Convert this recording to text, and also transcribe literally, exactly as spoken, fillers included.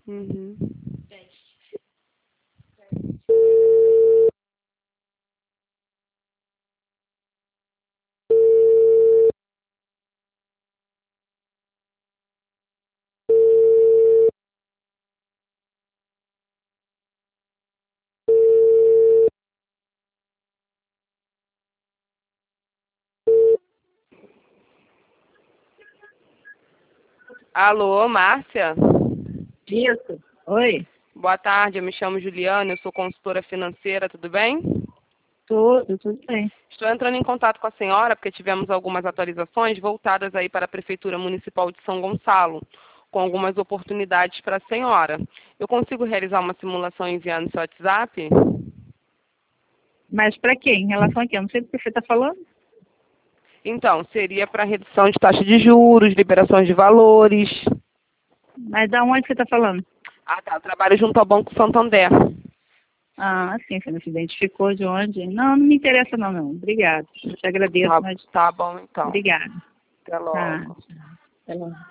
Uhum. Alô, Márcia? Isso. Oi. Boa tarde, eu me chamo Juliana, eu sou consultora financeira, tudo bem? Tudo, tudo bem. Estou entrando em contato com a senhora porque tivemos algumas atualizações voltadas aí para a Prefeitura Municipal de São Gonçalo, com algumas oportunidades para a senhora. Eu consigo realizar uma simulação e enviar no seu WhatsApp? Mas para quê? Em relação a quê? Eu não sei do que você está falando. Então, seria para redução de taxa de juros, liberações de valores. Mas da onde você está falando? Ah, tá. Eu trabalho junto ao Banco Santander. Ah, sim, você não se identificou de onde? Não, não me interessa não, não. Obrigado. Eu te agradeço, Tá, mas tá bom, então. obrigada. Até Tá. logo. Até logo.